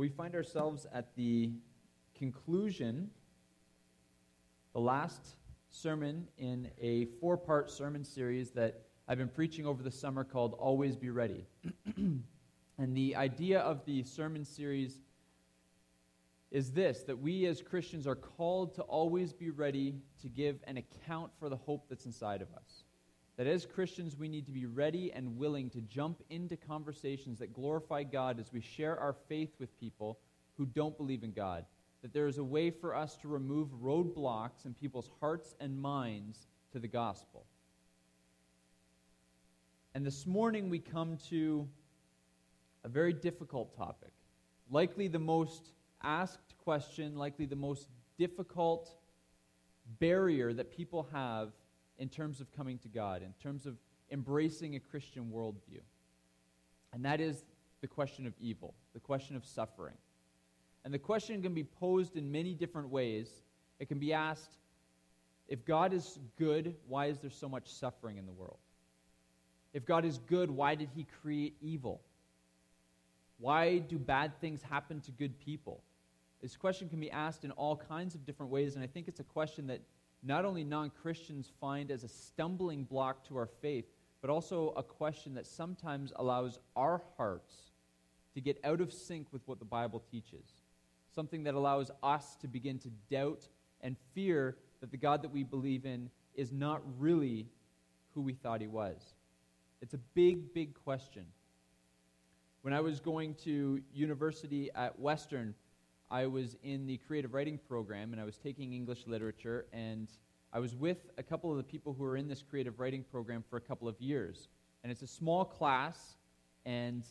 We find ourselves at the conclusion, the last sermon in a 4-part sermon series that I've been preaching over the summer called Always Be Ready. And the idea of the sermon series is this, that we as Christians are called to always be ready to give an account for the hope that's inside of us. That as Christians, we need to be ready and willing to jump into conversations that glorify God as we share our faith with people who don't believe in God. That there is a way for us to remove roadblocks in people's hearts and minds to the gospel. And this morning we come to a very difficult topic. Likely the most asked question, likely the most difficult barrier that people have in terms of coming to God, in terms of embracing a Christian worldview. And that is the question of evil, the question of suffering. And the question can be posed in many different ways. It can be asked, if God is good, why is there so much suffering in the world? If God is good, why did he create evil? Why do bad things happen to good people? This question can be asked in all kinds of different ways, and I think it's a question that not only non-Christians find as a stumbling block to our faith, but also a question that sometimes allows our hearts to get out of sync with what the Bible teaches. Something that allows us to begin to doubt and fear that the God that we believe in is not really who we thought he was. It's a big, big question. When I was going to university at Western, I was in the creative writing program, and I was taking English literature, and I was with a couple of the people who were in this creative writing program for a couple of years. And it's a small class, and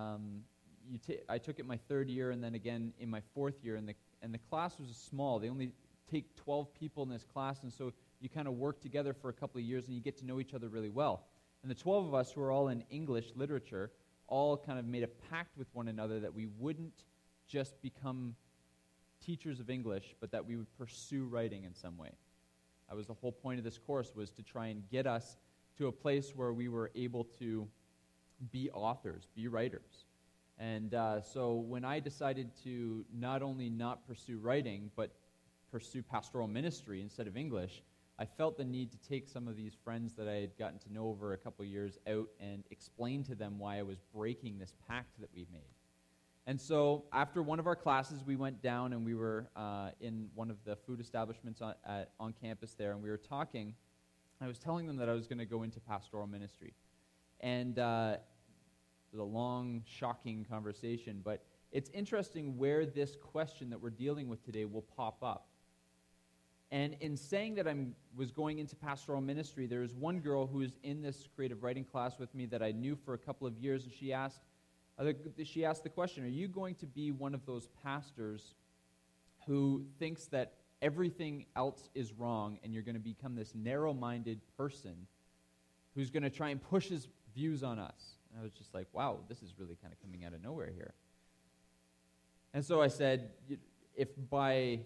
I took it my third year, and then again in my fourth year, and the class was small. They only take 12 people in this class, and so you kind of work together for a couple of years, and you get to know each other really well. And the 12 of us who are all in English literature all kind of made a pact with one another that we wouldn't just become teachers of English, but that we would pursue writing in some way. That was the whole point of this course, was to try and get us to a place where we were able to be authors, be writers. And so when I decided to not only not pursue writing, but pursue pastoral ministry instead of English, I felt the need to take some of these friends that I had gotten to know over a couple of years out and explain to them why I was breaking this pact that we made. And so after one of our classes, we went down and we were in one of the food establishments on campus there, and we were talking. I was telling them that I was going to go into pastoral ministry. And it was a long, shocking conversation, but it's interesting where this question that we're dealing with today will pop up. And in saying that I was going into pastoral ministry, there was one girl who was in this creative writing class with me that I knew for a couple of years, and she asked the question, are you going to be one of those pastors who thinks that everything else is wrong and you're going to become this narrow-minded person who's going to try and push his views on us? And I was just like, wow, this is really kind of coming out of nowhere here. And so I said, if by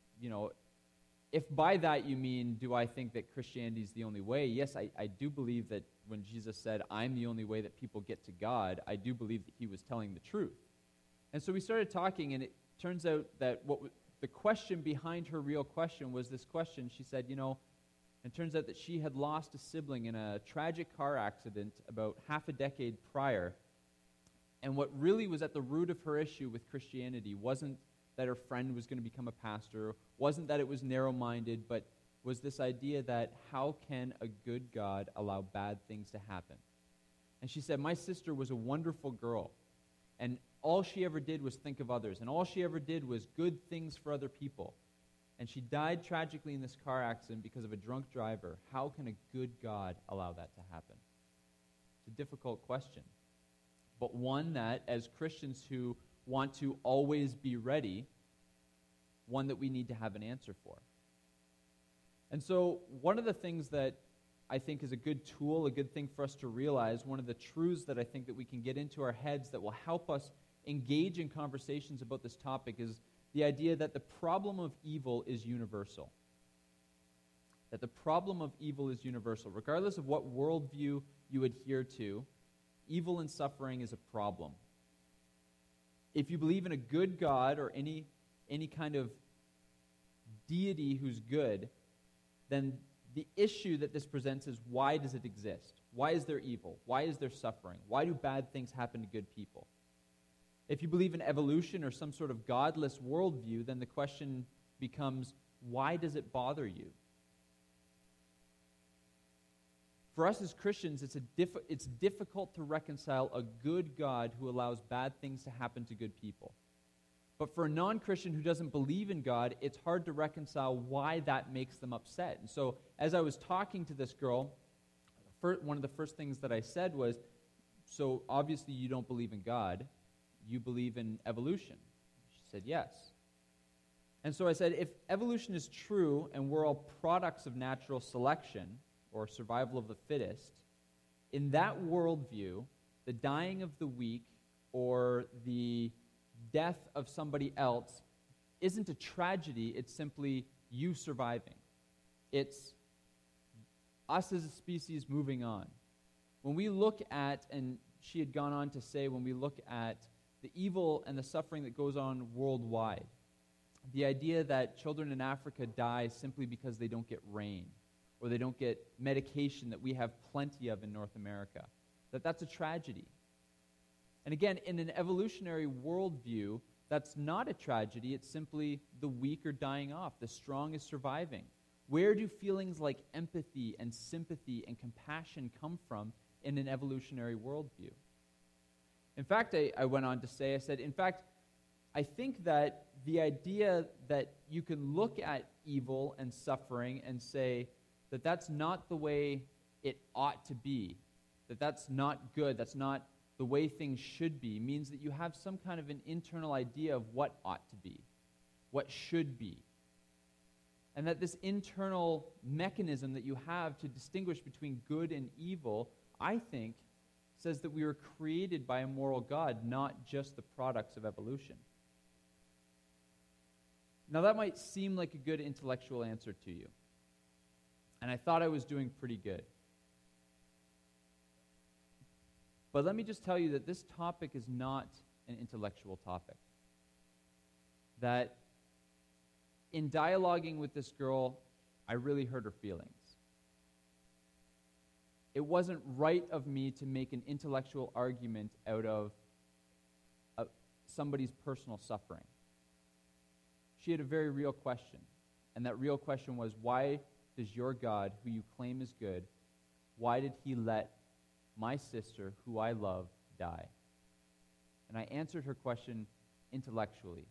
that you mean, do I think that Christianity is the only way? Yes, I do believe that when Jesus said, I'm the only way that people get to God, I do believe that he was telling the truth. And so we started talking, and it turns out that the question behind her real question was this question. She said, it turns out that she had lost a sibling in a tragic car accident about half a decade prior. And what really was at the root of her issue with Christianity wasn't that her friend was going to become a pastor, wasn't that it was narrow-minded, but was this idea that how can a good God allow bad things to happen? And she said, my sister was a wonderful girl, and all she ever did was think of others, and all she ever did was good things for other people. And she died tragically in this car accident because of a drunk driver. How can a good God allow that to happen? It's a difficult question, but one that, as Christians who want to always be ready, one that we need to have an answer for. And so one of the things that I think is a good tool, a good thing for us to realize, one of the truths that I think that we can get into our heads that will help us engage in conversations about this topic is the idea that the problem of evil is universal. That the problem of evil is universal. Regardless of what worldview you adhere to, evil and suffering is a problem. if you believe in a good God or any kind of deity who's good, then the issue that this presents is, why does it exist? Why is there evil? Why is there suffering? Why do bad things happen to good people? If you believe in evolution or some sort of godless worldview, then the question becomes, why does it bother you? For us as Christians, it's difficult to reconcile a good God who allows bad things to happen to good people. But for a non-Christian who doesn't believe in God, it's hard to reconcile why that makes them upset. And so as I was talking to this girl, one of the first things that I said was, so obviously you don't believe in God, you believe in evolution. She said yes. And so I said, if evolution is true and we're all products of natural selection or survival of the fittest, in that worldview, the dying of the weak or the death of somebody else isn't a tragedy, it's simply you surviving. It's us as a species moving on. When we look at, and she had gone on to say, when we look at the evil and the suffering that goes on worldwide, the idea that children in Africa die simply because they don't get rain or they don't get medication that we have plenty of in North America, that's a tragedy. And again, in an evolutionary worldview, that's not a tragedy. It's simply the weak are dying off. The strong is surviving. Where do feelings like empathy and sympathy and compassion come from in an evolutionary worldview? In fact, I went on to say, I said, in fact, I think that the idea that you can look at evil and suffering and say that that's not the way it ought to be, that that's not good, that's not the way things should be, means that you have some kind of an internal idea of what ought to be, what should be. And that this internal mechanism that you have to distinguish between good and evil, I think, says that we were created by a moral God, not just the products of evolution. Now that might seem like a good intellectual answer to you. And I thought I was doing pretty good. But let me just tell you that this topic is not an intellectual topic. That in dialoguing with this girl, I really hurt her feelings. It wasn't right of me to make an intellectual argument out of somebody's personal suffering. She had a very real question, and that real question was, why does your God, who you claim is good, why did he let my sister, who I love, die? And I answered her question intellectually.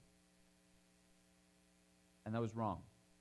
And that was wrong.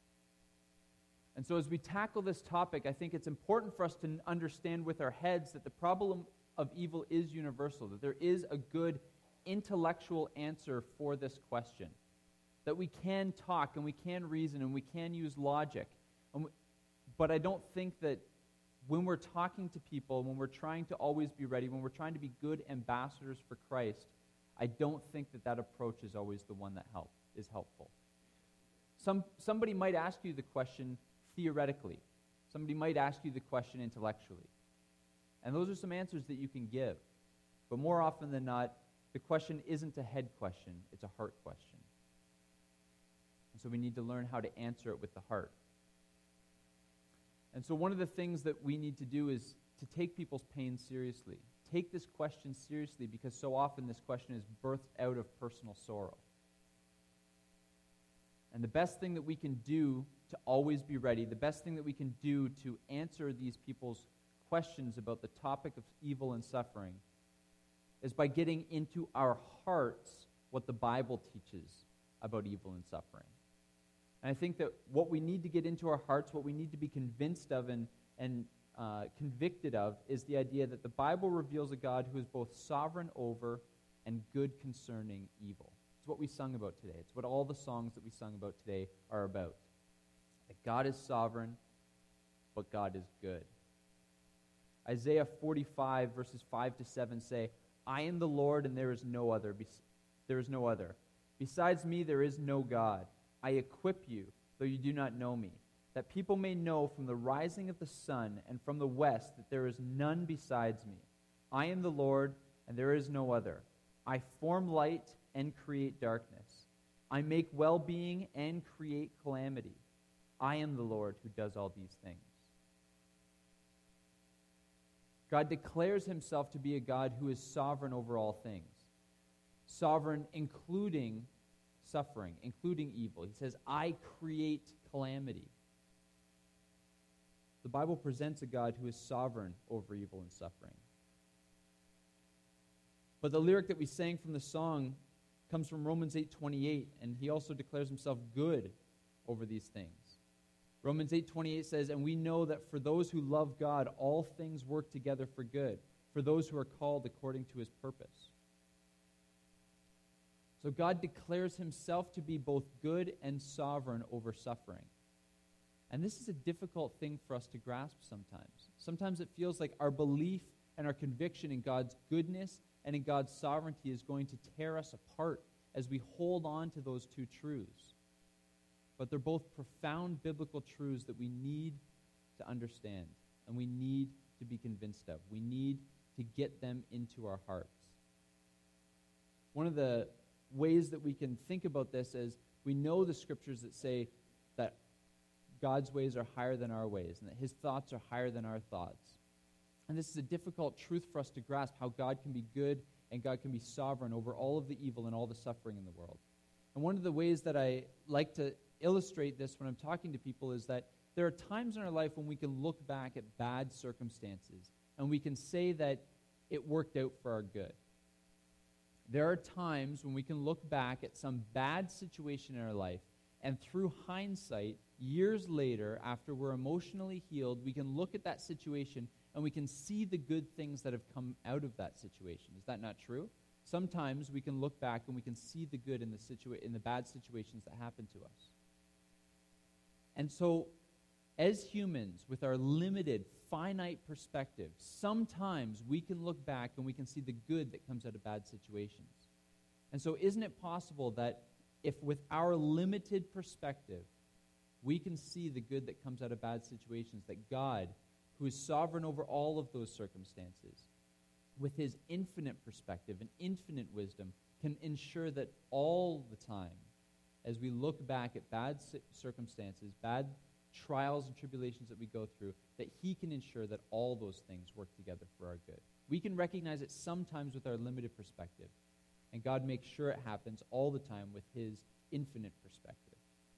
And so as we tackle this topic, I think it's important for us to understand with our heads that the problem of evil is universal, that there is a good intellectual answer for this question, that we can talk and we can reason and we can use logic. But I don't think that when we're talking to people, when we're trying to always be ready, when we're trying to be good ambassadors for Christ, I don't think that approach is always the one that is helpful. Somebody might ask you the question theoretically. Somebody might ask you the question intellectually. And those are some answers that you can give. But more often than not, the question isn't a head question, it's a heart question. And so we need to learn how to answer it with the heart. And so one of the things that we need to do is to take people's pain seriously. Take this question seriously, because so often this question is birthed out of personal sorrow. And the best thing that we can do to always be ready, the best thing that we can do to answer these people's questions about the topic of evil and suffering, is by getting into our hearts what the Bible teaches about evil and suffering. And I think that what we need to get into our hearts, what we need to be convinced of and convicted of, is the idea that the Bible reveals a God who is both sovereign over and good concerning evil. It's what we sung about today. It's what all the songs that we sung about today are about. That God is sovereign, but God is good. Isaiah 45, verses 5 to 7 say, I am the Lord, and there is no other. There is no other. Besides me, there is no God. I equip you, though you do not know me, that people may know from the rising of the sun and from the west that there is none besides me. I am the Lord, and there is no other. I form light, and create darkness. I make well-being and create calamity. I am the Lord who does all these things. God declares himself to be a God who is sovereign over all things. Sovereign including suffering, including evil. He says, I create calamity. The Bible presents a God who is sovereign over evil and suffering. But the lyric that we sang from the song comes from Romans 8:28, and he also declares himself good over these things. Romans 8:28 says, and we know that for those who love God, all things work together for good, for those who are called according to his purpose. So God declares himself to be both good and sovereign over suffering. And this is a difficult thing for us to grasp sometimes. Sometimes it feels like our belief and our conviction in God's goodness and in God's sovereignty is going to tear us apart as we hold on to those two truths. But they're both profound biblical truths that we need to understand and we need to be convinced of. We need to get them into our hearts. One of the ways that we can think about this is we know the scriptures that say that God's ways are higher than our ways and that his thoughts are higher than our thoughts. And this is a difficult truth for us to grasp, how God can be good and God can be sovereign over all of the evil and all the suffering in the world. And one of the ways that I like to illustrate this when I'm talking to people is that there are times in our life when we can look back at bad circumstances and we can say that it worked out for our good. There are times when we can look back at some bad situation in our life, and through hindsight, years later, after we're emotionally healed, we can look at that situation and we can see the good things that have come out of that situation. Is that not true? Sometimes we can look back and we can see the good in the bad situations that happen to us. And so, as humans, with our limited, finite perspective, sometimes we can look back and we can see the good that comes out of bad situations. And so isn't it possible that if with our limited perspective, we can see the good that comes out of bad situations, that God, who is sovereign over all of those circumstances, with his infinite perspective and infinite wisdom, can ensure that all the time, as we look back at bad circumstances, bad trials and tribulations that we go through, that he can ensure that all those things work together for our good. We can recognize it sometimes with our limited perspective, and God makes sure it happens all the time with his infinite perspective.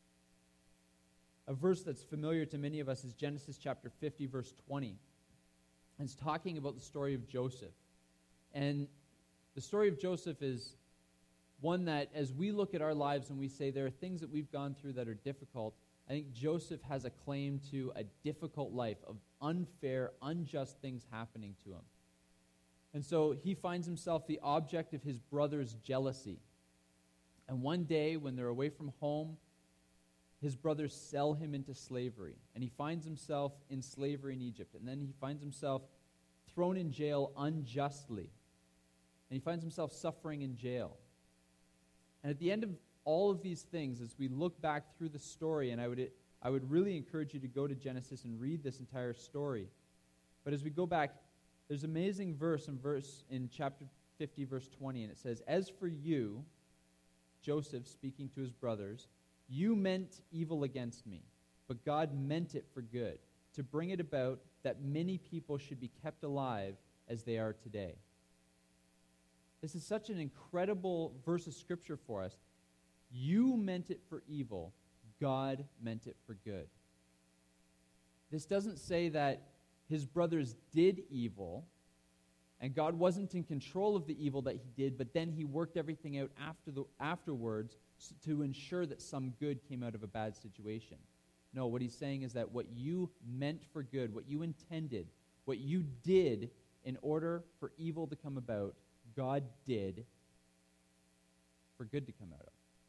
A verse that's familiar to many of us is Genesis chapter 50, verse 20. And it's talking about the story of Joseph. And the story of Joseph is one that, as we look at our lives and we say there are things that we've gone through that are difficult, I think Joseph has a claim to a difficult life of unfair, unjust things happening to him. And so he finds himself the object of his brother's jealousy. And one day, when they're away from home, his brothers sell him into slavery. And he finds himself in slavery in Egypt. And then he finds himself thrown in jail unjustly. And he finds himself suffering in jail. And at the end of all of these things, as we look back through the story, and I would really encourage you to go to Genesis and read this entire story. But as we go back, there's an amazing verse in chapter 50, verse 20, and it says, "As for you," Joseph speaking to his brothers, "you meant evil against me, but God meant it for good, to bring it about that many people should be kept alive as they are today." This is such an incredible verse of Scripture for us. You meant it for evil. God meant it for good. This doesn't say that his brothers did evil, and God wasn't in control of the evil that he did, but then he worked everything out afterwards to ensure that some good came out of a bad situation. No, what he's saying is that what you meant for good, what you intended, what you did in order for evil to come about, God did for good to come out of.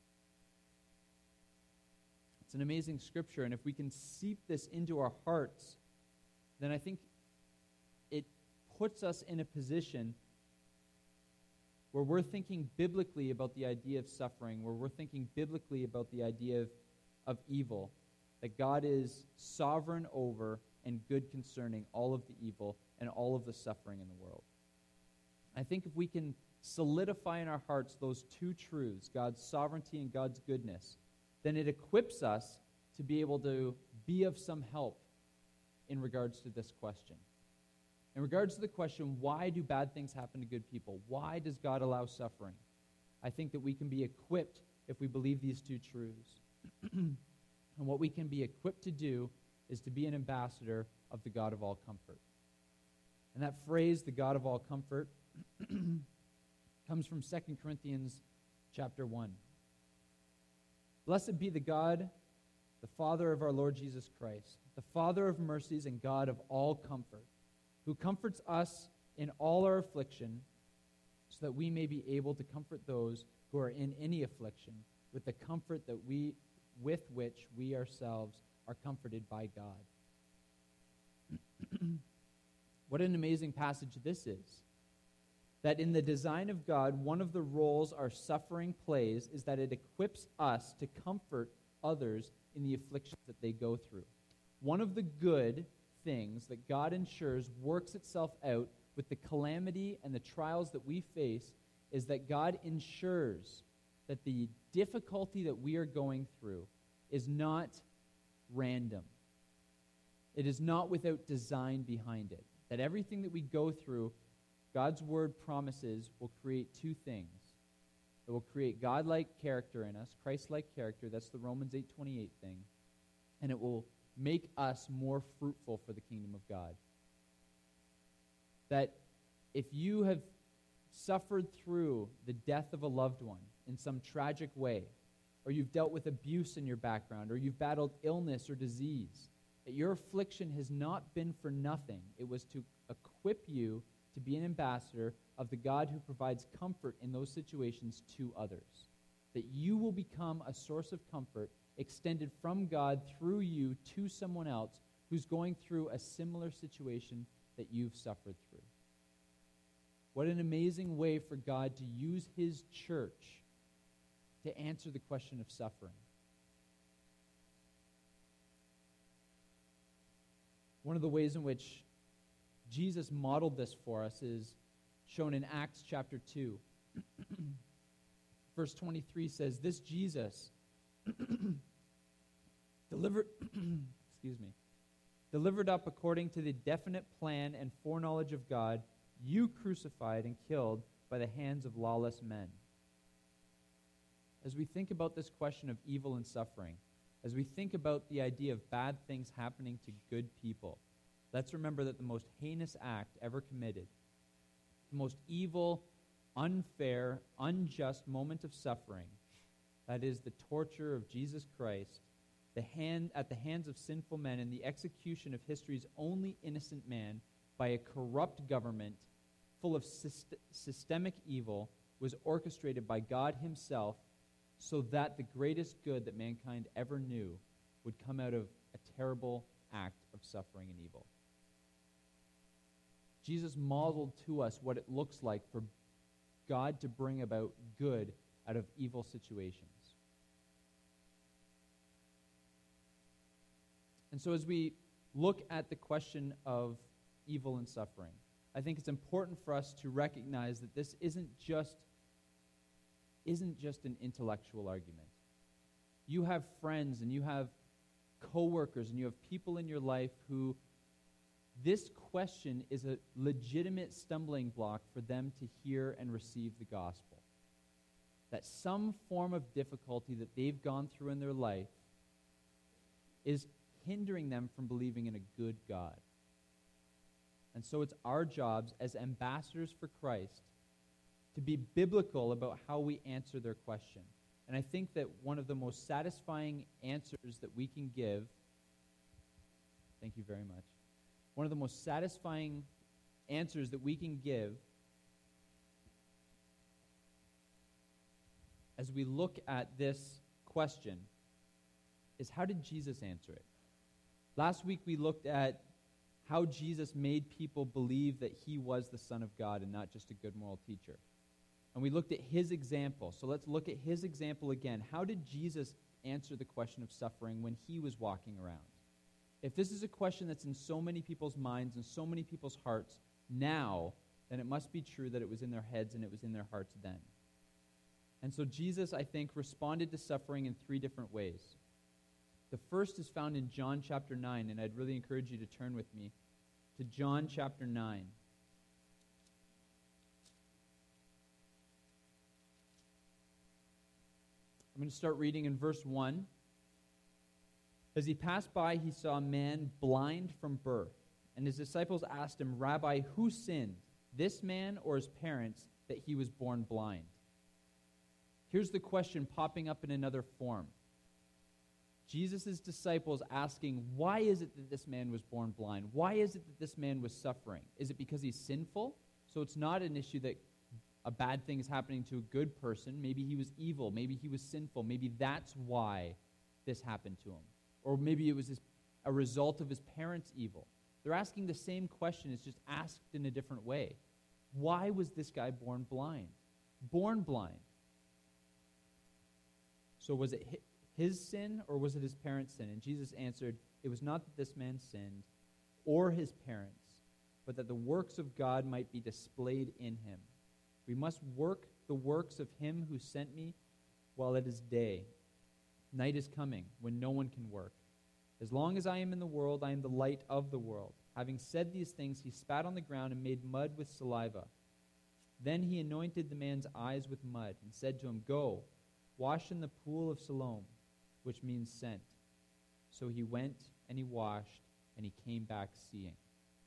It's an amazing scripture, and if we can seep this into our hearts, then I think it puts us in a position where we're thinking biblically about the idea of suffering, where we're thinking biblically about the idea of evil, that God is sovereign over and good concerning all of the evil and all of the suffering in the world. I think if we can solidify in our hearts those two truths, God's sovereignty and God's goodness, then it equips us to be able to be of some help in regards to this question. In regards to the question, why do bad things happen to good people? Why does God allow suffering? I think that we can be equipped if we believe these two truths. And what we can be equipped to do is to be an ambassador of the God of all comfort. And that phrase, the God of all comfort, comes from 2 Corinthians chapter 1. Blessed be the God, the Father of our Lord Jesus Christ, the Father of mercies and God of all comfort, who comforts us in all our affliction, so that we may be able to comfort those who are in any affliction with the comfort with which we ourselves are comforted by God. What an amazing passage this is. That in the design of God, one of the roles our suffering plays is that it equips us to comfort others in the afflictions that they go through. One of the good things that God ensures works itself out with the calamity and the trials that we face is that God ensures that the difficulty that we are going through is not random. It is not without design behind it. That everything that we go through, God's word promises, will create two things. It will create God-like character in us, Christ-like character. That's the Romans 8:28 thing. And it will make us more fruitful for the kingdom of God. That if you have suffered through the death of a loved one in some tragic way, or you've dealt with abuse in your background, or you've battled illness or disease, that your affliction has not been for nothing. It was to equip you to be an ambassador of the God who provides comfort in those situations to others. That you will become a source of comfort extended from God through you to someone else who's going through a similar situation that you've suffered through. What an amazing way for God to use his church to answer the question of suffering. One of the ways in which Jesus modeled this for us is shown in Acts chapter 2. Verse 23 says, this Jesus delivered up according to the definite plan and foreknowledge of God, you crucified and killed by the hands of lawless men. As we think about this question of evil and suffering, as we think about the idea of bad things happening to good people, let's remember that the most heinous act ever committed, the most evil, unfair, unjust moment of suffering, that is the torture of Jesus Christ, at the hands of sinful men and the execution of history's only innocent man by a corrupt government full of systemic evil, was orchestrated by God himself so that the greatest good that mankind ever knew would come out of a terrible act of suffering and evil. Jesus modeled to us what it looks like for God to bring about good out of evil situations. And so as we look at the question of evil and suffering, I think it's important for us to recognize that this isn't just an intellectual argument. You have friends and you have coworkers and you have people in your life who this question is a legitimate stumbling block for them to hear and receive the gospel. That some form of difficulty that they've gone through in their life is hindering them from believing in a good God. And so it's our jobs as ambassadors for Christ to be biblical about how we answer their question. And I think that one of the most satisfying answers that we can give, thank you very much, one of the most satisfying answers that we can give as we look at this question is, how did Jesus answer it? Last week we looked at how Jesus made people believe that he was the Son of God and not just a good moral teacher. And we looked at his example. So let's look at his example again. How did Jesus answer the question of suffering when he was walking around? If this is a question that's in so many people's minds and so many people's hearts now, then it must be true that it was in their heads and it was in their hearts then. And so Jesus, I think, responded to suffering in three different ways. The first is found in John chapter 9, and I'd really encourage you to turn with me to John chapter 9. I'm going to start reading in verse 1. As he passed by, he saw a man blind from birth. And his disciples asked him, "Rabbi, who sinned, this man or his parents, that he was born blind?" Here's the question popping up in another form. Jesus' disciples asking, why is it that this man was born blind? Why is it that this man was suffering? Is it because he's sinful? So it's not an issue that a bad thing is happening to a good person. Maybe he was evil. Maybe he was sinful. Maybe that's why this happened to him. Or maybe it was a result of his parents' evil. They're asking the same question. It's just asked in a different way. Why was this guy born blind? Born blind. So was it his sin or was it his parents' sin? And Jesus answered, it was not that this man sinned or his parents, but that the works of God might be displayed in him. We must work the works of him who sent me while it is day. Night is coming when no one can work. As long as I am in the world, I am the light of the world. Having said these things, he spat on the ground and made mud with saliva. Then he anointed the man's eyes with mud and said to him, "Go, wash in the pool of Siloam," which means sent. So he went and he washed and he came back seeing.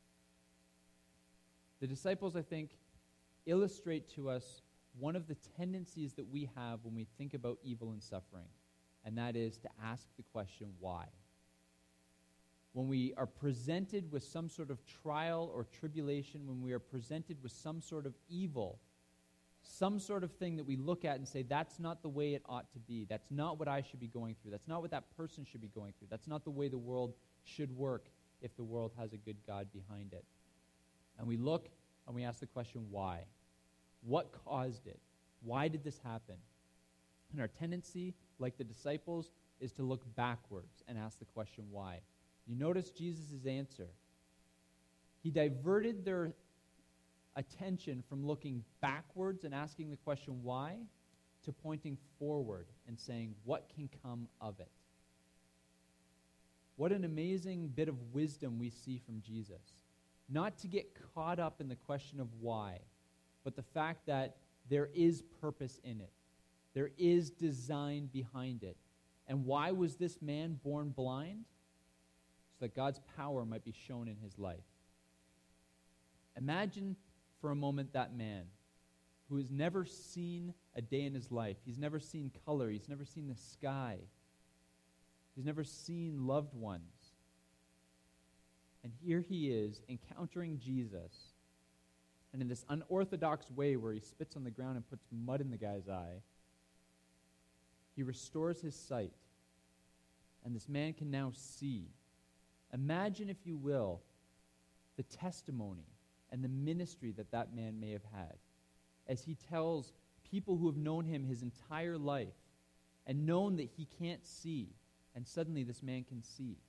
The disciples, I think, illustrate to us one of the tendencies that we have when we think about evil and suffering, and that is to ask the question, why? When we are presented with some sort of trial or tribulation, when we are presented with some sort of evil, some sort of thing that we look at and say, that's not the way it ought to be. That's not what I should be going through. That's not what that person should be going through. That's not the way the world should work if the world has a good God behind it. And we look and we ask the question, why? What caused it? Why did this happen? And our tendency, like the disciples, is to look backwards and ask the question, why? You notice Jesus' answer. He diverted their attention from looking backwards and asking the question, why, to pointing forward and saying, what can come of it? What an amazing bit of wisdom we see from Jesus. Not to get caught up in the question of why, but the fact that there is purpose in it. There is design behind it. And why was this man born blind? So that God's power might be shown in his life. Imagine for a moment that man who has never seen a day in his life. He's never seen color. He's never seen the sky. He's never seen loved ones. And here he is encountering Jesus. And in this unorthodox way where he spits on the ground and puts mud in the guy's eye, he restores his sight. And this man can now see. Imagine, if you will, the testimony and the ministry that that man may have had as he tells people who have known him his entire life and known that he can't see, and suddenly this man can see.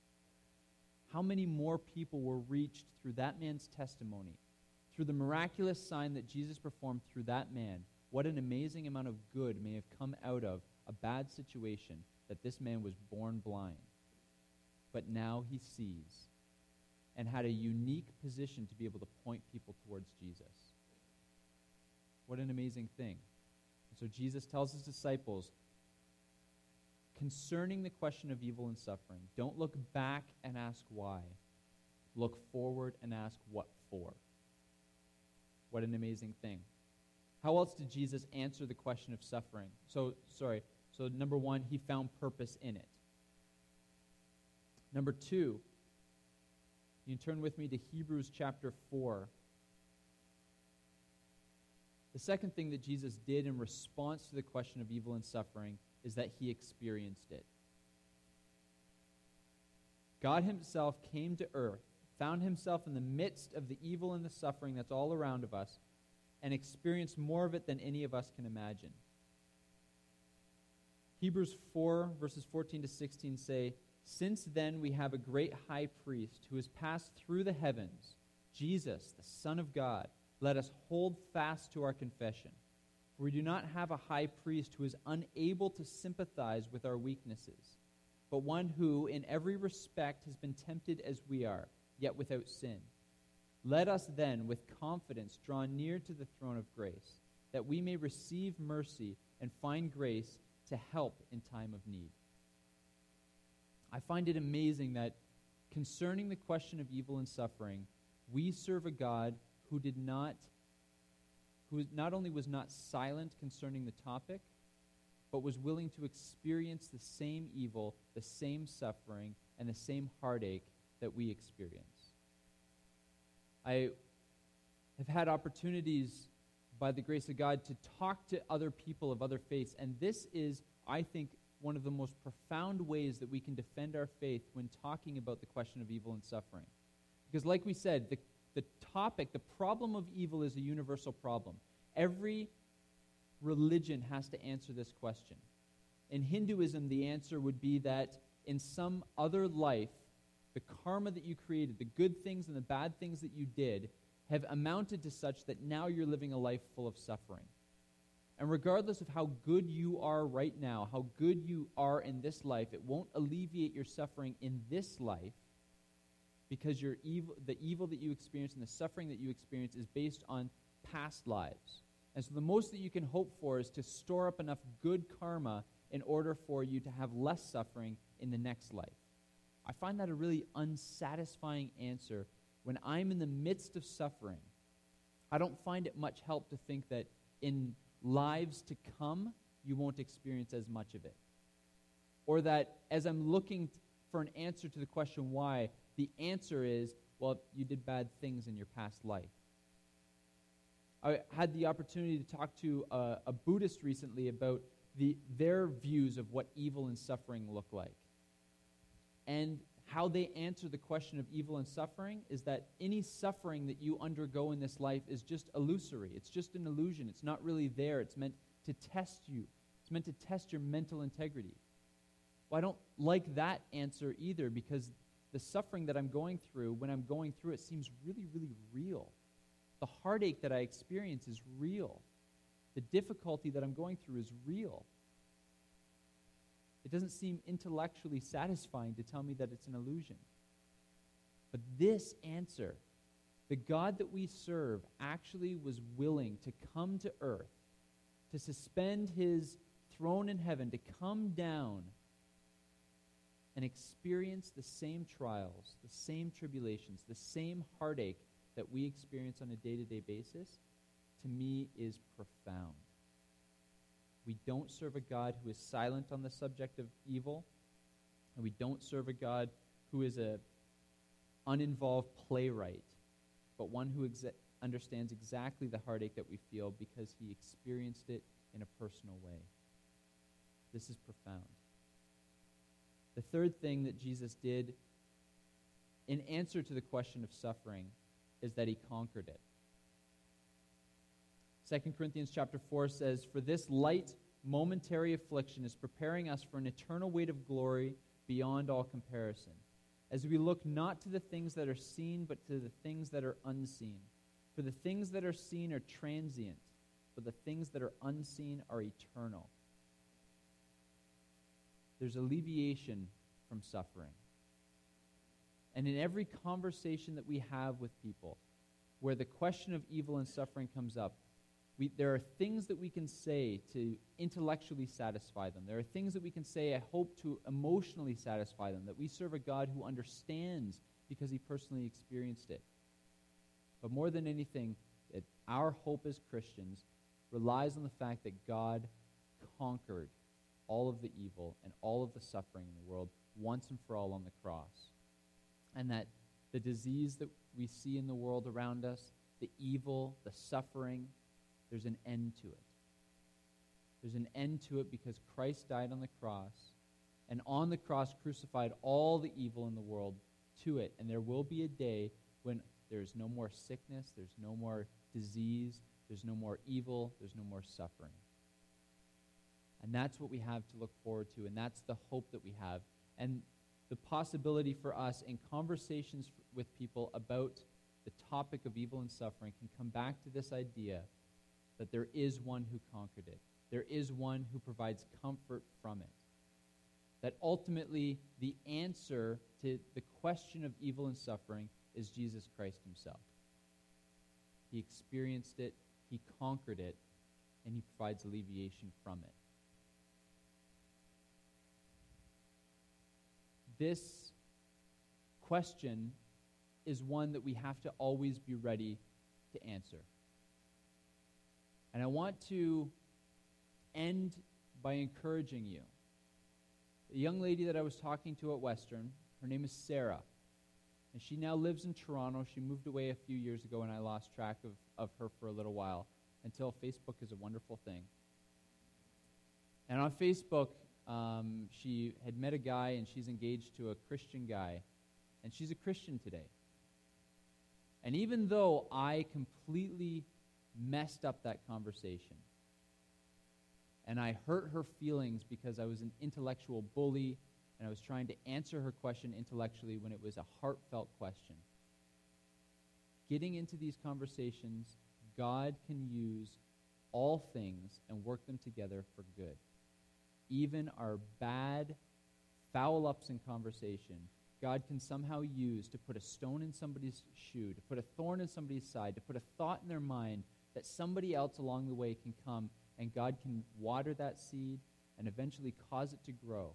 How many more people were reached through that man's testimony, through the miraculous sign that Jesus performed through that man? What an amazing amount of good may have come out of a bad situation that this man was born blind. But now he sees and had a unique position to be able to point people towards Jesus. What an amazing thing. And so Jesus tells his disciples, concerning the question of evil and suffering, don't look back and ask why. Look forward and ask what for. What an amazing thing. How else did Jesus answer the question of suffering? So number one, he found purpose in it. Number two, you can turn with me to Hebrews chapter 4. The second thing that Jesus did in response to the question of evil and suffering is that he experienced it. God himself came to earth, found himself in the midst of the evil and the suffering that's all around of us, and experienced more of it than any of us can imagine. Hebrews 4, verses 14 to 16 say, "Since then we have a great high priest who has passed through the heavens, Jesus, the Son of God. let us hold fast to our confession. For we do not have a high priest who is unable to sympathize with our weaknesses, but one who in every respect has been tempted as we are, yet without sin. Let us then with confidence draw near to the throne of grace, that we may receive mercy and find grace to help in time of need. I find it amazing that concerning the question of evil and suffering, we serve a God who not only was not silent concerning the topic, but was willing to experience the same evil, the same suffering, and the same heartache that we experience. I have had opportunities, by the grace of God, to talk to other people of other faiths, and this is, I think, one of the most profound ways that we can defend our faith when talking about the question of evil and suffering. Because like we said, the topic, the problem of evil is a universal problem. Every religion has to answer this question. In Hinduism, the answer would be that in some other life, the karma that you created, the good things and the bad things that you did, have amounted to such that now you're living a life full of suffering. And regardless of how good you are right now, how good you are in this life, it won't alleviate your suffering in this life, because the evil that you experience and the suffering that you experience is based on past lives. And so the most that you can hope for is to store up enough good karma in order for you to have less suffering in the next life. I find that a really unsatisfying answer. When I'm in the midst of suffering, I don't find it much help to think that in lives to come, you won't experience as much of it. Or that as I'm looking for an answer to the question why, the answer is, well, you did bad things in your past life. I had the opportunity to talk to a Buddhist recently about their views of what evil and suffering look like. And how they answer the question of evil and suffering is that any suffering that you undergo in this life is just illusory. It's just an illusion. It's not really there. It's meant to test you. It's meant to test your mental integrity. Well, I don't like that answer either, because the suffering that I'm going through, when I'm going through it, seems really, really real. The heartache that I experience is real. The difficulty that I'm going through is real. It doesn't seem intellectually satisfying to tell me that it's an illusion. But this answer, the God that we serve actually was willing to come to earth, to suspend his throne in heaven, to come down and experience the same trials, the same tribulations, the same heartache that we experience on a day-to-day basis, to me is profound. We don't serve a God who is silent on the subject of evil, and we don't serve a God who is an uninvolved playwright, but one who understands exactly the heartache that we feel because he experienced it in a personal way. This is profound. The third thing that Jesus did in answer to the question of suffering is that he conquered it. 2 Corinthians chapter 4 says, "For this light, momentary affliction is preparing us for an eternal weight of glory beyond all comparison, as we look not to the things that are seen, but to the things that are unseen. For the things that are seen are transient, but the things that are unseen are eternal." There's alleviation from suffering. And in every conversation that we have with people, where the question of evil and suffering comes up, there are things that we can say to intellectually satisfy them. There are things that we can say, I hope, to emotionally satisfy them, that we serve a God who understands because he personally experienced it. But more than anything, that our hope as Christians relies on the fact that God conquered all of the evil and all of the suffering in the world once and for all on the cross. And that the disease that we see in the world around us, the evil, the suffering, there's an end to it. There's an end to it because Christ died on the cross, and on the cross crucified all the evil in the world to it. And there will be a day when there's no more sickness, there's no more disease, there's no more evil, there's no more suffering. And that's what we have to look forward to, and that's the hope that we have. And the possibility for us in conversations with people about the topic of evil and suffering can come back to this idea that there is one who conquered it. There is one who provides comfort from it. That ultimately the answer to the question of evil and suffering is Jesus Christ himself. He experienced it, he conquered it, and he provides alleviation from it. This question is one that we have to always be ready to answer. And I want to end by encouraging you. A young lady that I was talking to at Western, her name is Sarah, and she now lives in Toronto. She moved away a few years ago, and I lost track of her for a little while, until Facebook is a wonderful thing. And on Facebook, she had met a guy, and she's engaged to a Christian guy, and she's a Christian today. And even though I completely messed up that conversation, and I hurt her feelings because I was an intellectual bully, and I was trying to answer her question intellectually when it was a heartfelt question, getting into these conversations, God can use all things and work them together for good. Even our bad foul-ups in conversation, God can somehow use to put a stone in somebody's shoe, to put a thorn in somebody's side, to put a thought in their mind that somebody else along the way can come, and God can water that seed and eventually cause it to grow.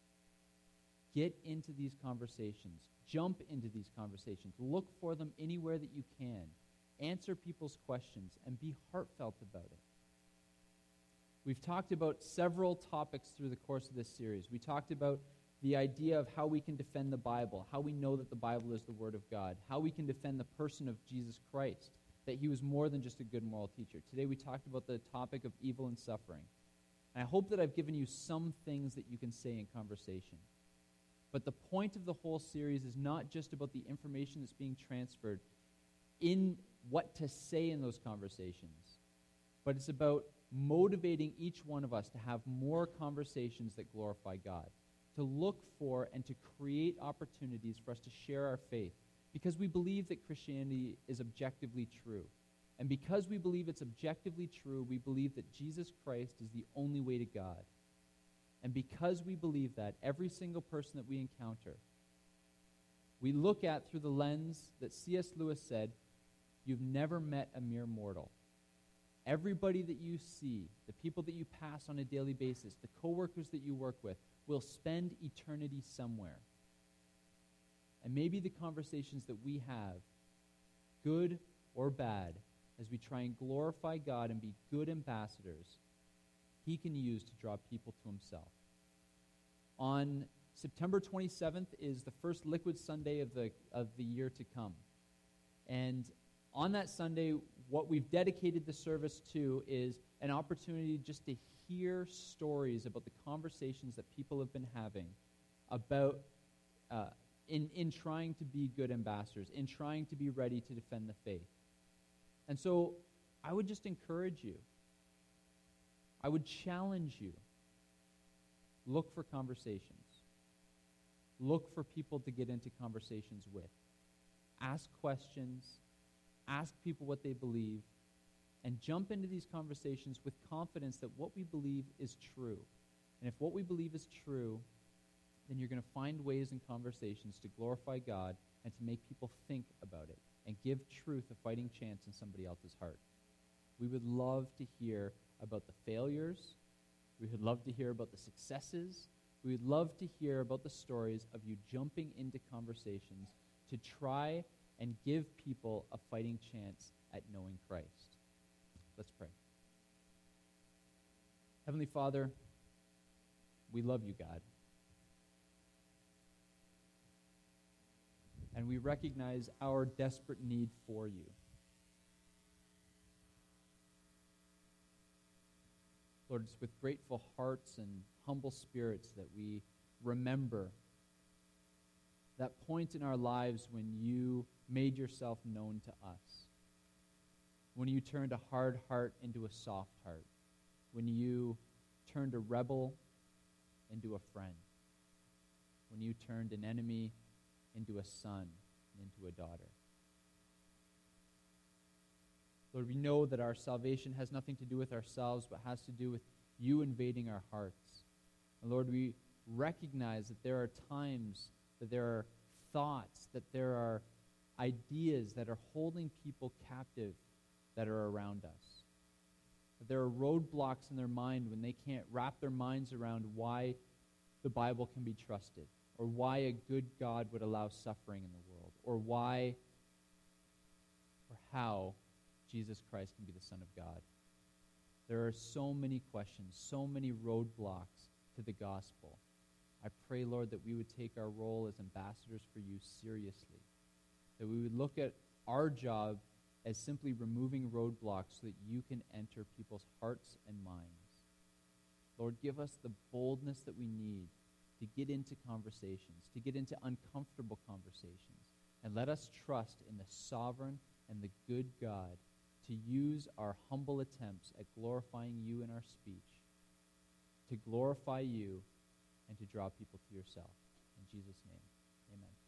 Get into these conversations. Jump into these conversations. Look for them anywhere that you can. Answer people's questions and be heartfelt about it. We've talked about several topics through the course of this series. We talked about the idea of how we can defend the Bible, how we know that the Bible is the Word of God, how we can defend the person of Jesus Christ, that he was more than just a good moral teacher. Today we talked about the topic of evil and suffering. And I hope that I've given you some things that you can say in conversation. But the point of the whole series is not just about the information that's being transferred in what to say in those conversations, but it's about motivating each one of us to have more conversations that glorify God, to look for and to create opportunities for us to share our faith, because we believe that Christianity is objectively true. And because we believe it's objectively true, we believe that Jesus Christ is the only way to God. And because we believe that, every single person that we encounter, we look at through the lens that C.S. Lewis said, you've never met a mere mortal. Everybody that you see, the people that you pass on a daily basis, the coworkers that you work with, will spend eternity somewhere. And maybe the conversations that we have, good or bad, as we try and glorify God and be good ambassadors, he can use to draw people to himself. On September 27th is the first Liquid Sunday of the year to come. And on that Sunday, what we've dedicated the service to is an opportunity just to hear stories about the conversations that people have been having about in trying to be good ambassadors, in trying to be ready to defend the faith. And so I would just encourage you. I would challenge you. Look for conversations. Look for people to get into conversations with. Ask questions. Ask people what they believe. And jump into these conversations with confidence that what we believe is true. And if what we believe is true, then you're going to find ways in conversations to glorify God and to make people think about it and give truth a fighting chance in somebody else's heart. We would love to hear about the failures. We would love to hear about the successes. We would love to hear about the stories of you jumping into conversations to try and give people a fighting chance at knowing Christ. Let's pray. Heavenly Father, we love you, God. And we recognize our desperate need for you. Lord, it's with grateful hearts and humble spirits that we remember that point in our lives when you made yourself known to us, when you turned a hard heart into a soft heart, when you turned a rebel into a friend, when you turned an enemy into a son and into a daughter. Lord, we know that our salvation has nothing to do with ourselves, but has to do with you invading our hearts. And Lord, we recognize that there are times, that there are thoughts, that there are ideas that are holding people captive that are around us. That there are roadblocks in their mind when they can't wrap their minds around why the Bible can be trusted, or why a good God would allow suffering in the world, or why or how Jesus Christ can be the Son of God. There are so many questions, so many roadblocks to the gospel. I pray, Lord, that we would take our role as ambassadors for you seriously, that we would look at our job as simply removing roadblocks so that you can enter people's hearts and minds. Lord, give us the boldness that we need to get into conversations, to get into uncomfortable conversations, and let us trust in the sovereign and the good God to use our humble attempts at glorifying you in our speech, to glorify you and to draw people to yourself. In Jesus' name, amen.